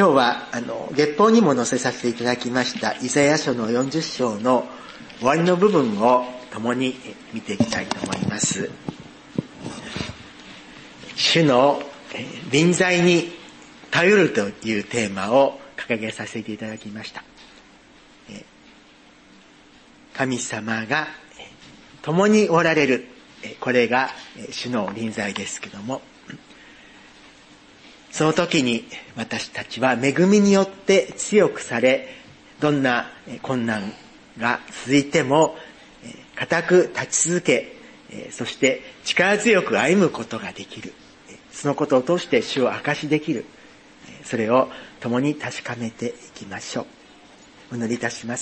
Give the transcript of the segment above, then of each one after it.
今日は月報にも載せさせていただきましたイザヤ書の40章の終わりの部分を共に見ていきたいと思います。主の臨在に頼るというテーマを掲げさせていただきました。神様が共におられる、これが主の臨在ですけども、その時に私たちは恵みによって強くされ、どんな困難が続いても固く立ち続け、そして力強く歩むことができる。そのことを通して主を証しできる。それを共に確かめていきましょう。お祈りいたします。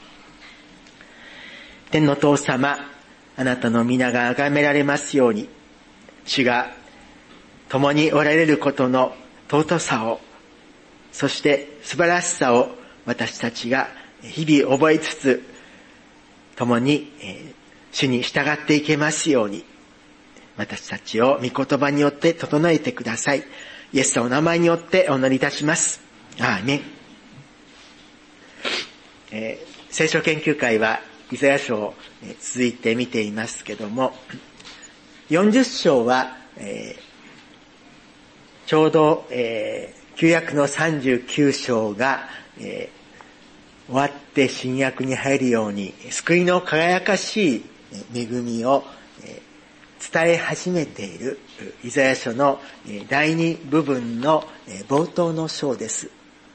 天の父様、あなたの皆が崇められますように、主が共におられることの尊さを、そして素晴らしさを私たちが日々覚えつつ、共に主に従っていけますように、私たちを御言葉によって整えてください。イエスのお名前によってお祈りいたします。アーメン。聖書研究会はイザヤ書を続いて見ていますけども、40章は、ちょうど、旧約の39章が、終わって新約に入るように救いの輝かしい恵みを伝え始めているイザヤ書の第2部分の冒頭の章です。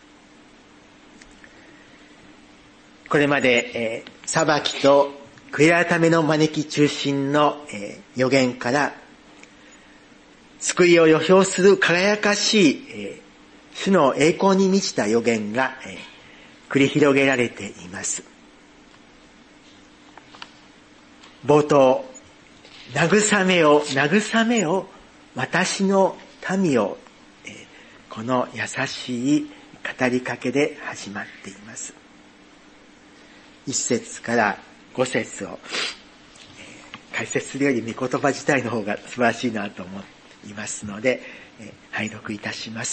これまで裁きと悔い改めの招き中心の預言から救いを予表する輝かしい主の栄光に満ちた預言が繰り広げられています。冒頭、慰めよ、慰めよ、私の民を、この優しい語りかけで始まっています。1節から5節を解説するより御言葉自体の方が素晴らしいなと思いますので、拝読いたします。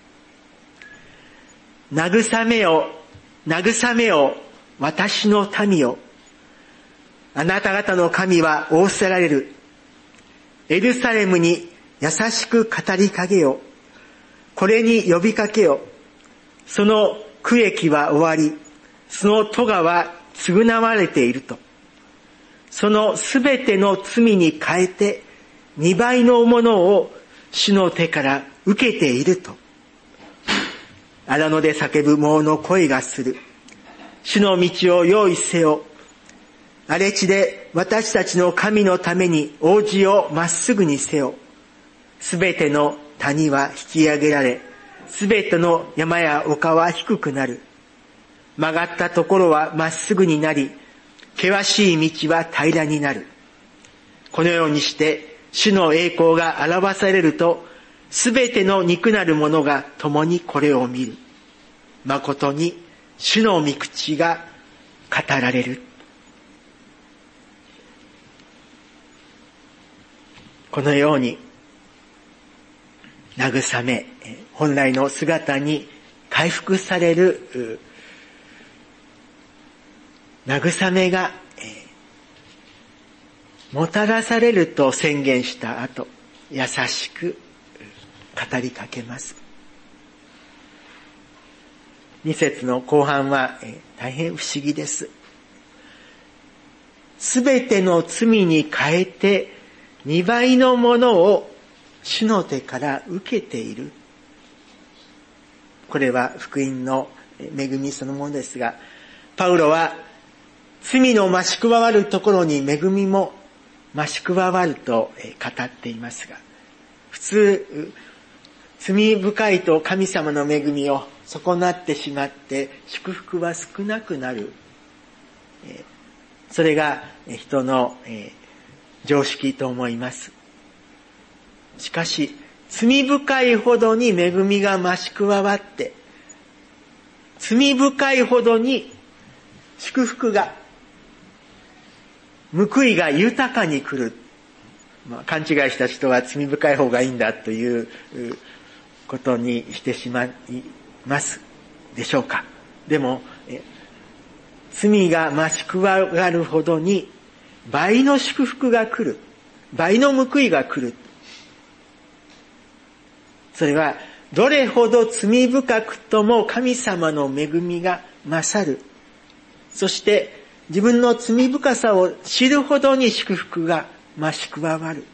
慰めよ、慰めよ、私の民よ。あなた方の神は仰せられる。エルサレムに優しく語りかけよ。これに呼びかけよ。その区域は終わり、その咎は償われていると。そのすべての罪に変えて、2倍のものを主の手から受けていると。荒野で叫ぶ者の声がする。主の道を用意せよ。荒れ地で私たちの神のために王子をまっすぐにせよ。すべての谷は引き上げられ、すべての山や丘は低くなる。曲がったところはまっすぐになり、険しい道は平らになる。このようにして主の栄光が表されると、すべての肉なる者が共にこれを見る。誠に主の御口が語られる。このように慰め、本来の姿に回復される慰めがもたらされると宣言した後、優しく語りかけます。2節の後半は大変不思議です。すべての罪に変えて2倍のものを主の手から受けている。これは福音の恵みそのものですが、パウロは罪の増し加わるところに恵みも増し加わると語っていますが、普通罪深いと神様の恵みを損なってしまって祝福は少なくなる。それが人の常識と思います。しかし罪深いほどに恵みが増し加わって、罪深いほどに祝福が、報いが豊かに来る。勘違いした人は罪深い方がいいんだということにしてしまいますでしょうか。でも、罪が増し加わるほどに倍の祝福が来る。倍の報いが来る。それは、どれほど罪深くとも神様の恵みが勝る。そして、自分の罪深さを知るほどに祝福が増し加わる。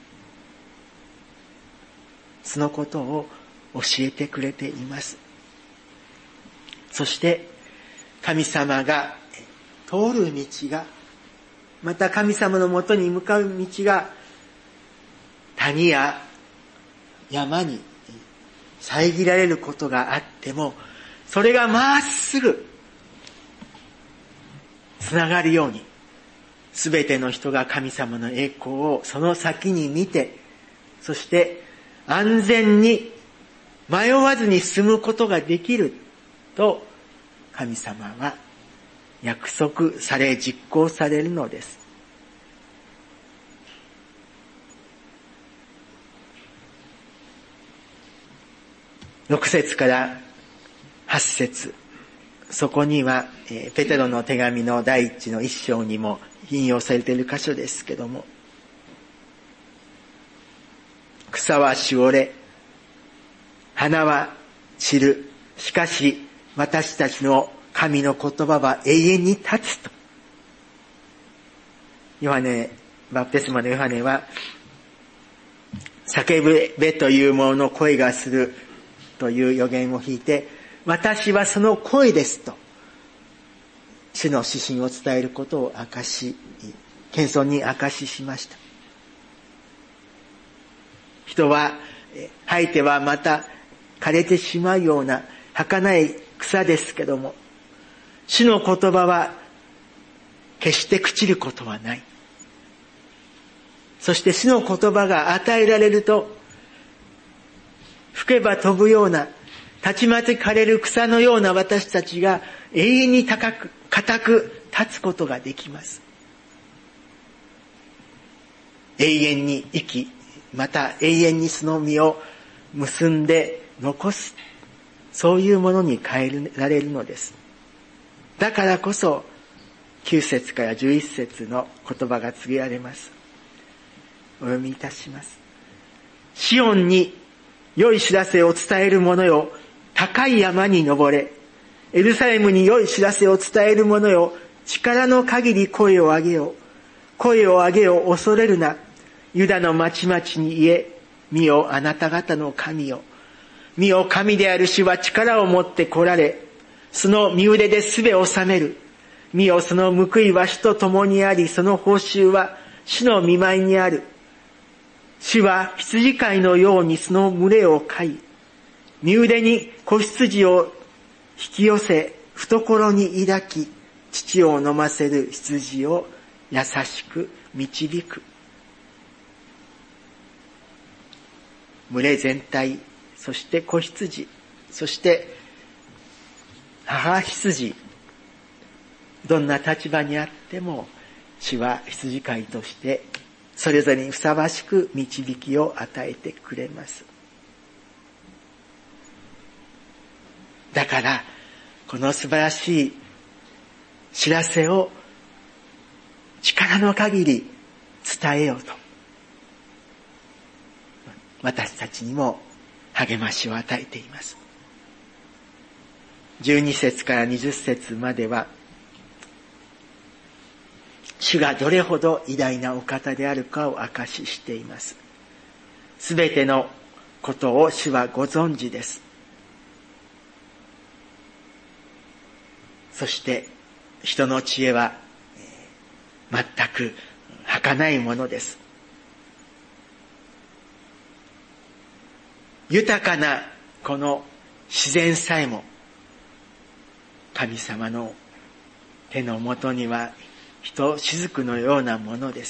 そのことを教えてくれています。そして、神様が通る道が、また神様のもとに向かう道が、谷や山に遮られることがあっても、それがまっすぐつながるように、すべての人が神様の栄光をその先に見て、そして安全に迷わずに進むことができると神様は約束され実行されるのです。6節から8節、そこにはペテロの手紙の第1の1章にも引用されている箇所ですけども、草はしおれ、花は散る。しかし私たちの神の言葉は永遠に立つと。バプテスマのヨハネは、叫べというものの声がするという予言を引いて、私はその声ですと、主の指針を伝えることを謙遜に証ししました。人は生えてはまた枯れてしまうような儚い草ですけども、主の言葉は決して朽ちることはない。そして主の言葉が与えられると、吹けば飛ぶような、たちまち枯れる草のような私たちが永遠に固く立つことができます。永遠に生き、また永遠にその実を結んで残す、そういうものに変えられるのです。だからこそ9節から11節の言葉が告げられます。お読みいたします。シオンに良い知らせを伝える者よ、高い山に登れ。エルサレムに良い知らせを伝える者よ、力の限り声を上げよ。声を上げよ、恐れるな。ユダの町々に言え、見よあなた方の神よ。見よ神である主は力を持って来られ、その身腕で術を治める。見よその報いは主と共にあり、その報酬は主の御前にある。主は羊飼いのようにその群れを飼い、身腕に子羊を引き寄せ、懐に抱き、乳を飲ませる羊を優しく導く。群れ全体、そして子羊、そして母羊、どんな立場にあっても、主は羊飼いとしてそれぞれにふさわしく導きを与えてくれます。だから、この素晴らしい知らせを力の限り伝えようと、私たちにも励ましを与えています。12節から20節までは、主がどれほど偉大なお方であるかを証ししています。すべてのことを主はご存知です。そして人の知恵は全く儚いものです。豊かなこの自然さえも神様の手のもとには人雫のようなものです。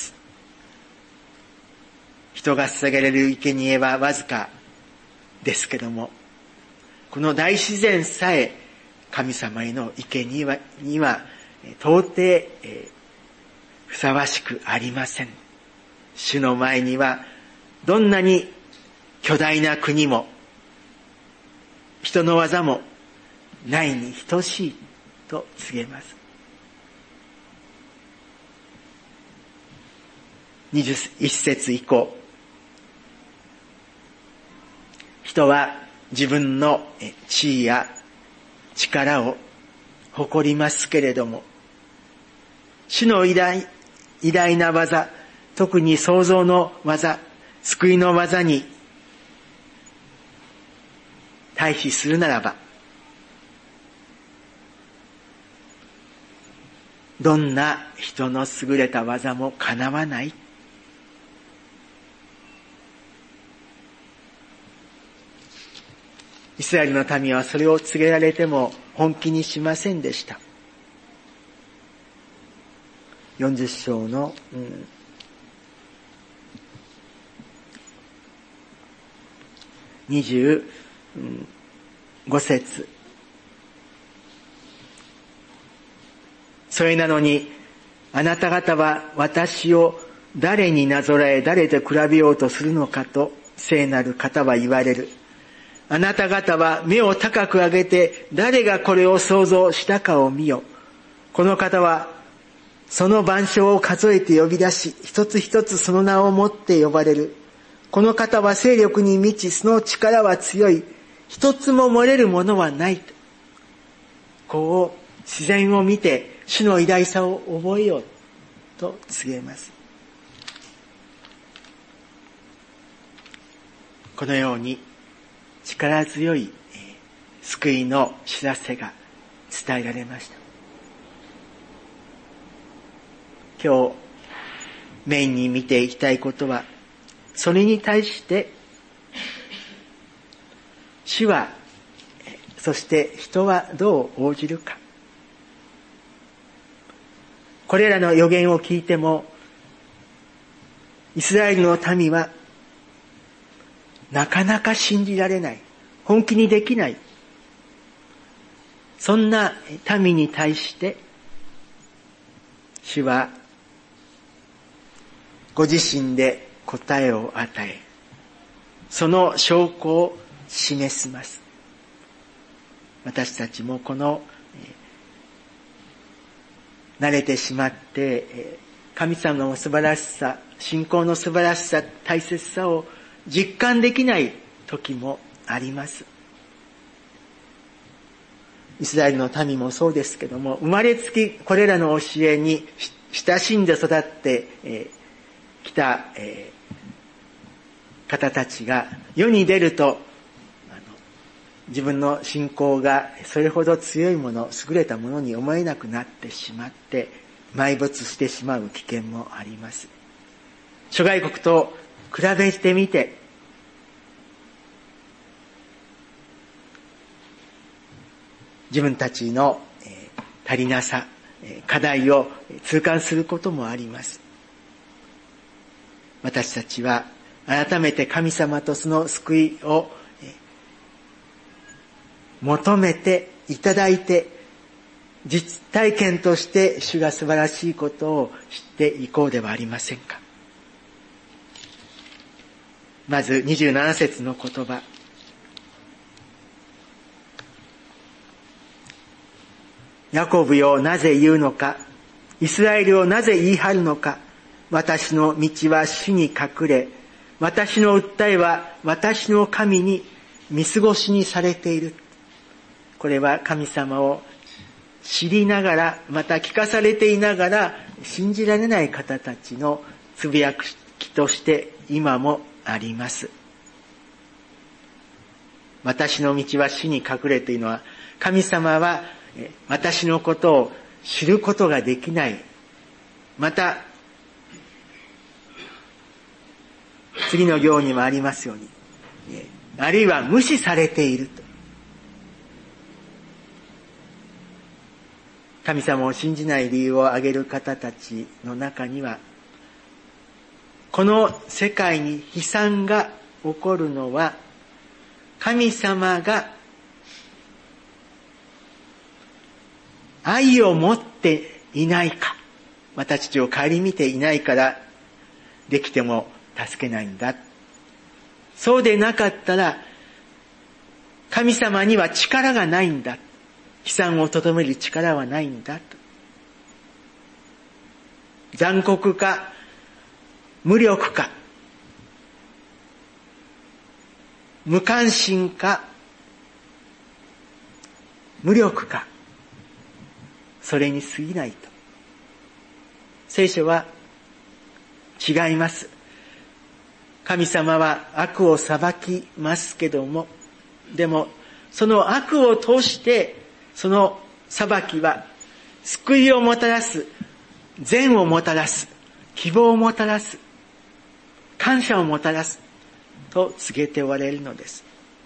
人が捧げられる生贄はわずかですけども、この大自然さえ神様への生贄には到底ふさわしくありません。主の前にはどんなに巨大な国も人の技もないに等しいと告げます。21節以降、人は自分の地位や力を誇りますけれども、主の偉大な技、特に創造の技、救いの技に対比するならば、どんな人の優れた技もかなわない。イスラエルの民はそれを告げられても本気にしませんでした。40章の、25節。それなのに、あなた方は私を誰になぞらえ、誰と比べようとするのかと聖なる方は言われる。あなた方は目を高く上げて、誰がこれを創造したかを見よ。この方はその万象を数えて呼び出し、一つ一つその名をもって呼ばれる。この方は勢力に満ち、その力は強い。一つも漏れるものはない。こう自然を見て主の偉大さを覚えようと告げます。このように力強い救いの知らせが伝えられました。今日メインに見ていきたいことは、それに対して主は、そして人はどう応じるか。これらの予言を聞いても、イスラエルの民はなかなか信じられない、本気にできない、そんな民に対して主はご自身で答えを与え、その証拠を示します。私たちもこの慣れてしまって神様の素晴らしさ、信仰の素晴らしさ、大切さを実感できない時もあります。イスラエルの民もそうですけども、生まれつきこれらの教えに親しんで育ってきた方たちが世に出ると、自分の信仰がそれほど強いもの、優れたものに思えなくなってしまって埋没してしまう危険もあります。諸外国と比べてみて、自分たちの足りなさ、課題を痛感することもあります。私たちは改めて神様とその救いを求めていただいて、実体験として主が素晴らしいことを知っていこうではありませんか。まず27節の言葉。ヤコブよ、なぜ言うのか。イスラエルをなぜ言い張るのか。私の道は主に隠れ、私の訴えは私の神に見過ごしにされている。これは神様を知りながら、また聞かされていながら信じられない方たちのつぶやきとして今もあります。私の道は主に隠れというのは、神様は私のことを知ることができない。また次の行にもありますように、あるいは無視されていると。神様を信じない理由を挙げる方たちの中には、この世界に悲惨が起こるのは、神様が愛を持っていないか、私たちを顧みていないからできても助けないんだ。そうでなかったら神様には力がないんだ。 悲惨をとどめる力はないんだと。残酷か、無力か、無関心か、無力か、それに過ぎないと。聖書は違います。神様は悪を裁きますけども、でもその悪を通してその裁きは救いをもたらす、善をもたらす、希望をもたらす、感謝をもたらすと告げておられるのです。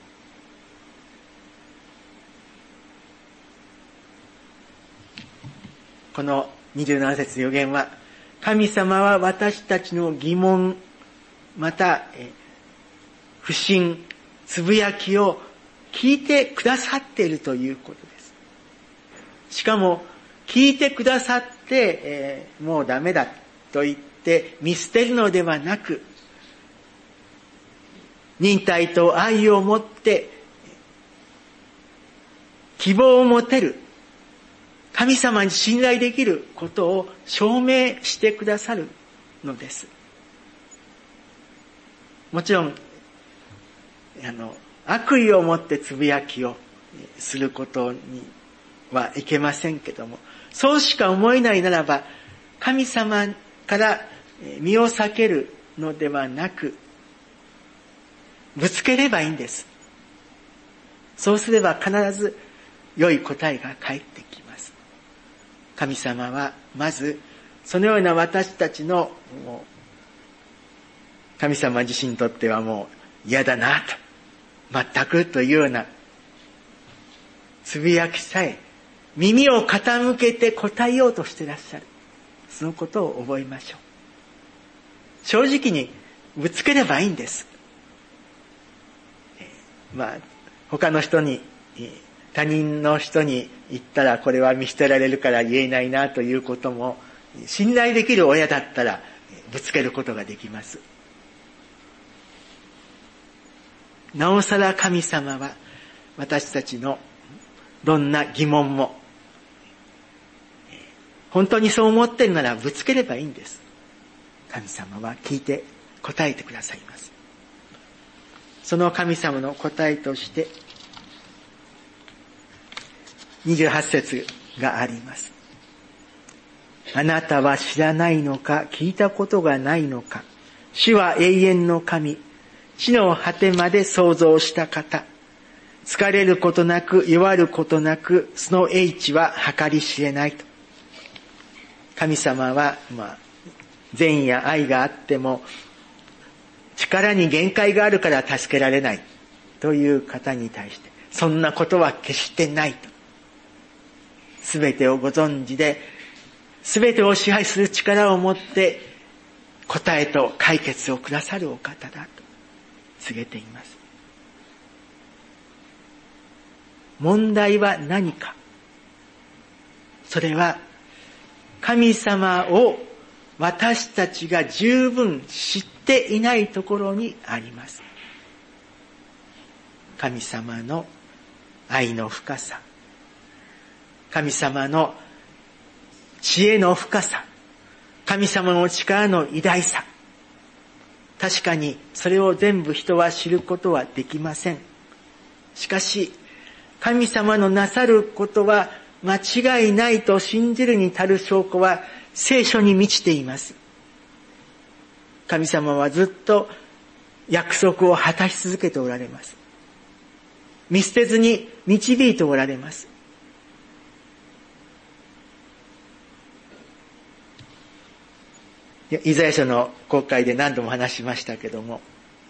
この27節の預言は、神様は私たちの疑問、また不信、つぶやきを聞いてくださっているということです。しかも聞いてくださって、もうダメだと言って見捨てるのではなく、忍耐と愛を持って希望を持てる、神様に信頼できることを証明してくださるのです。もちろん悪意を持ってつぶやきをすることにはいけませんけども、そうしか思えないならば、神様から身を避けるのではなく、ぶつければいいんです。そうすれば必ず良い答えが返ってきます。神様はまずそのような私たちの神様自身にとってはもう嫌だなと、全くというようなつぶやきさえ耳を傾けて答えようとしていらっしゃる。そのことを覚えましょう。正直にぶつければいいんです。他の人に、他人の人に言ったらこれは見捨てられるから言えないなということも、信頼できる親だったらぶつけることができます。なおさら神様は私たちのどんな疑問も、本当にそう思っているならぶつければいいんです。神様は聞いて答えてくださいます。その神様の答えとして28節があります。あなたは知らないのか、聞いたことがないのか。主は永遠の神、地の果てまで創造した方。疲れることなく、弱ることなく、その英知は計り知れないと。神様は、善や愛があっても、力に限界があるから助けられないという方に対して、そんなことは決してないと。すべてをご存知で、すべてを支配する力を持って、答えと解決をくださるお方だと告げています。問題は何か。それは、神様を私たちが十分知っていないところにあります。神様の愛の深さ、神様の知恵の深さ、神様の力の偉大さ。確かにそれを全部人は知ることはできません。しかし、神様のなさることは間違いないと信じるに足る証拠は聖書に満ちています。神様はずっと約束を果たし続けておられます。見捨てずに導いておられます。イザヤ書の公開で何度も話しましたけども、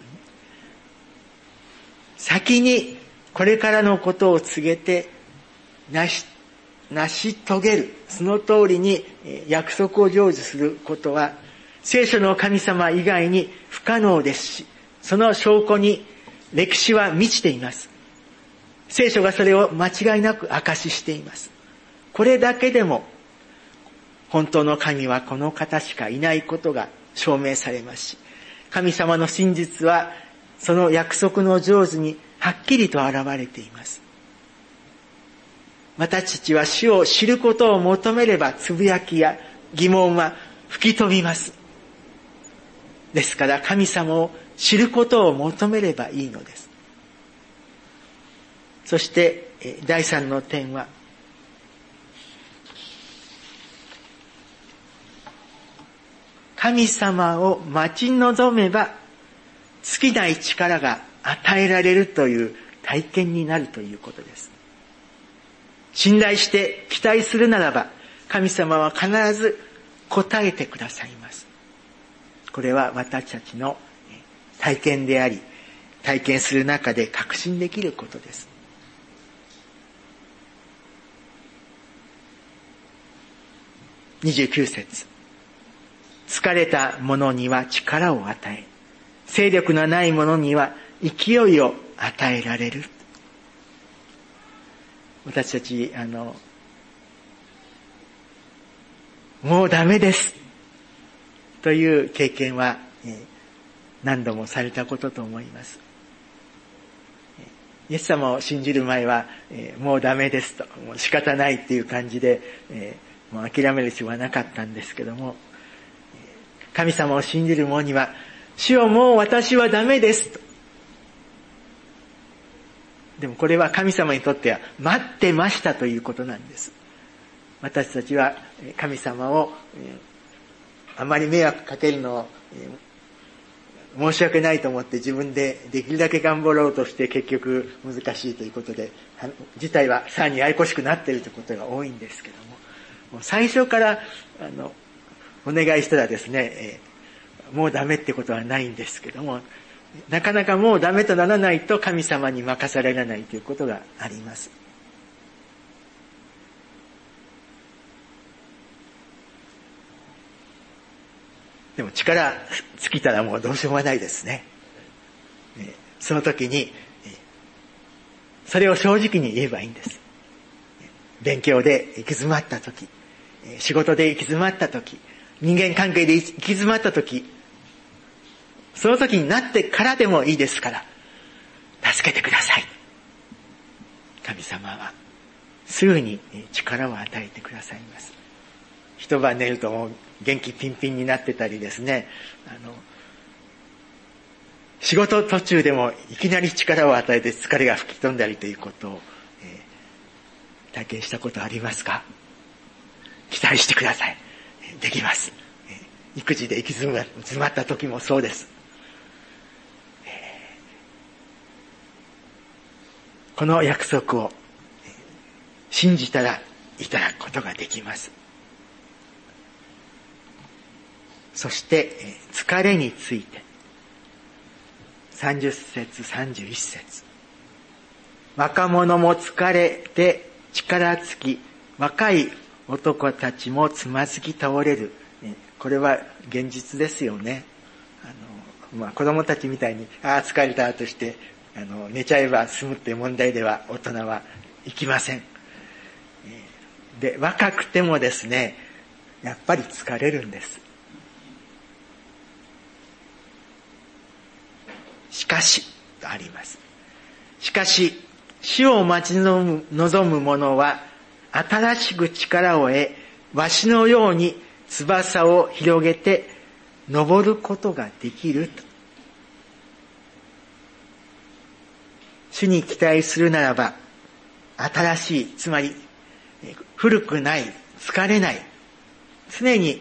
先にこれからのことを告げて成し遂げる、その通りに約束を成就することは聖書の神様以外に不可能ですし、その証拠に歴史は満ちています。聖書がそれを間違いなく証ししています。これだけでも本当の神はこの方しかいないことが証明されますし、神様の真実はその約束の成就にはっきりと現れています。 私たちは主を知ることを求めれば、つぶやきや疑問は吹き飛びます。ですから神様を知ることを求めればいいのです。そして第3の点は、神様を待ち望めば尽きない力が与えられるという体験になるということです。信頼して期待するならば、神様は必ず答えてくださいます。これは私たちの体験であり、体験する中で確信できることです。29節。疲れた者には力を与え、勢力のない者には勢いを与えられる。私たち、もうダメですという経験は何度もされたことと思います。イエス様を信じる前はもうダメですと、もう仕方ないっていう感じでもう諦める必要はなかったんですけども、神様を信じる者には、主よもう私はダメですと。でもこれは神様にとっては待ってましたということなんです。私たちは神様をあまり迷惑かけるのを申し訳ないと思って自分でできるだけ頑張ろうとして結局難しいということで、事態はさらにややこしくなっているということが多いんですけども、最初からお願いしたらですね、もうダメってことはないんですけども、なかなかもうダメとならないと神様に任せられないということがあります。でも力尽きたらもうどうしようもないですね。その時にそれを正直に言えばいいんです。勉強で行き詰まった時、仕事で行き詰まった時、人間関係で行き詰まった時、その時になってからでもいいですから、助けてください。神様はすぐに力を与えてくださいます。一晩寝るともう元気ピンピンになってたりですね、仕事途中でもいきなり力を与えて疲れが吹き飛んだりということを、体験したことありますか？期待してください。できます。育児で行き詰まった時もそうです。この約束を信じたらいただくことができます。そして疲れについて30節31節、若者も疲れて力尽き、若い男たちもつまずき倒れる。これは現実ですよね。子供たちみたいに疲れたとして寝ちゃえば済むっていう問題では大人はいきません。で、若くてもですね、やっぱり疲れるんです。しかしとあります。しかし主を待ち望む者は新しく力を得、わしのように翼を広げて登ることができると。主に期待するならば、新しい、つまり古くない、疲れない、常に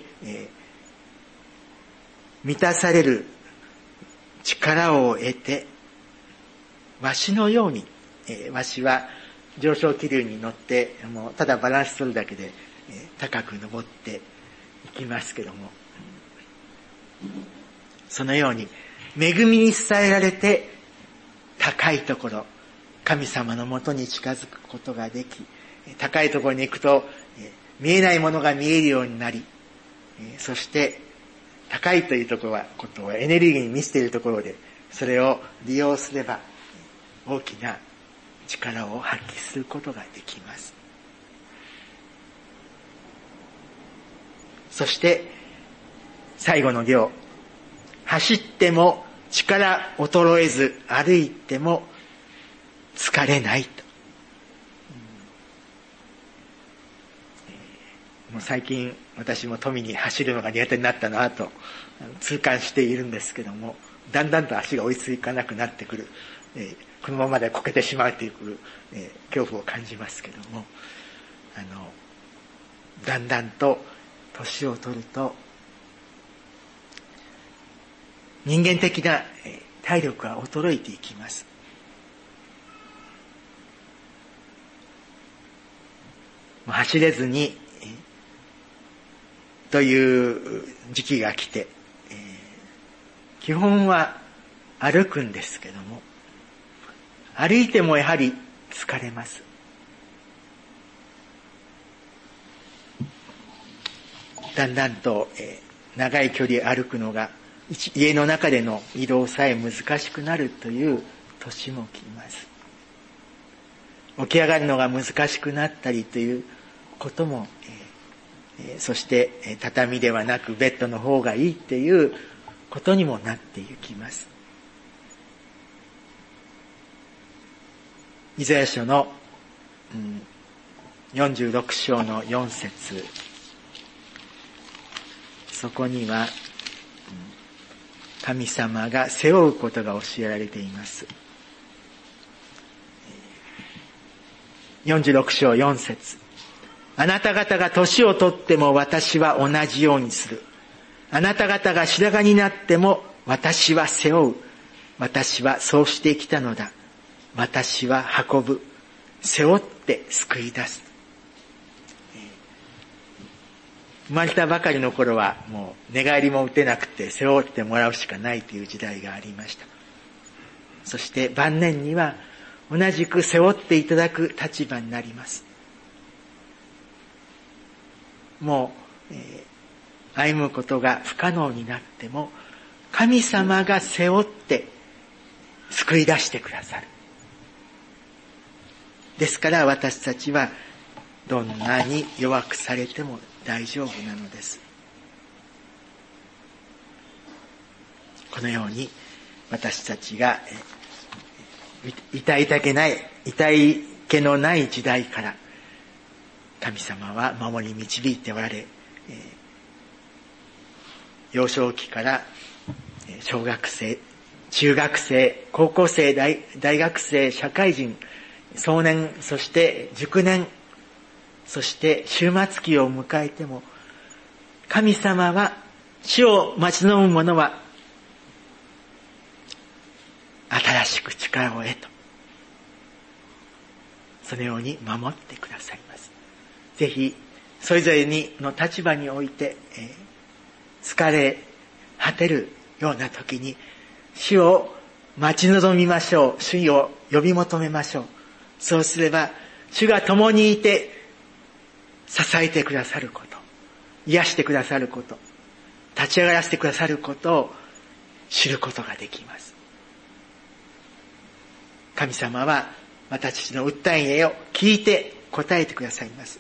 満たされる力を得て、わしのように、わしは上昇気流に乗ってもうただバランス取るだけで高く登っていきますけども、そのように恵みに支えられて高いところ、神様のもとに近づくことができ、高いところに行くと見えないものが見えるようになり、そして高いというところはことをエネルギーに満ちているところで、それを利用すれば大きな力を発揮することができます。そして最後の行、走っても力衰えず、歩いても疲れないと。 もう最近私も富に走るのが苦手になったなと痛感しているんですけども、だんだんと足が追いつかなくなってくる、このままでこけてしまうという、恐怖を感じますけども、だんだんと年を取ると人間的な体力が衰えていきます。走れずにという時期が来て、基本は歩くんですけども、歩いてもやはり疲れます。だんだんと長い距離歩くのが家の中での移動さえ難しくなるという年も来ます。起き上がるのが難しくなったりということも、そして畳ではなくベッドの方がいいっていうことにもなっていきます。イザヤ書の46章の4節、そこには神様が背負うことが教えられています。46章4節、あなた方が年を取っても私は同じようにする。あなた方が白髪になっても私は背負う。私はそうしてきたのだ。私は運ぶ。背負って救い出す。生まれたばかりの頃はもう寝返りも打てなくて背負ってもらうしかないという時代がありました。そして晩年には同じく背負っていただく立場になります。もう、歩むことが不可能になっても神様が背負って救い出してくださる。ですから私たちはどんなに弱くされても大丈夫なのです。このように私たちが痛い気のない時代から神様は守り導いておられ、幼少期から小学生、中学生、高校生、大学生、社会人、壮年、そして熟年、そして終末期を迎えても、神様は死を待ち望む者は新しく力を得と、そのように守ってくださいます。ぜひそれぞれの立場において、疲れ果てるような時に死を待ち望みましょう。主を呼び求めましょう。そうすれば主が共にいて支えてくださること、癒してくださること、立ち上がらせてくださることを知ることができます。神様は私たちの訴えを聞いて答えてくださいます。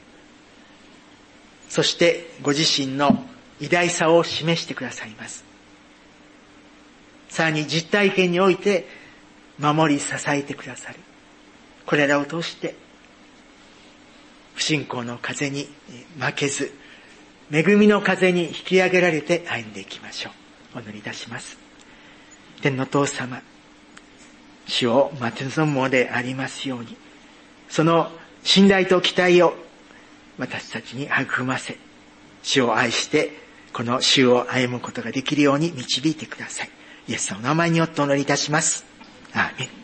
そしてご自身の偉大さを示してくださいます。さらに実体験において守り支えてくださる。これらを通して不信仰の風に負けず、恵みの風に引き上げられて歩んでいきましょう。お祈りいたします。天の父様、主を待ち望むものでありますように、その信頼と期待を私たちに育ませ、主を愛してこの主を歩むことができるように導いてください。イエスのお名前によってお祈りいたします。アーメン。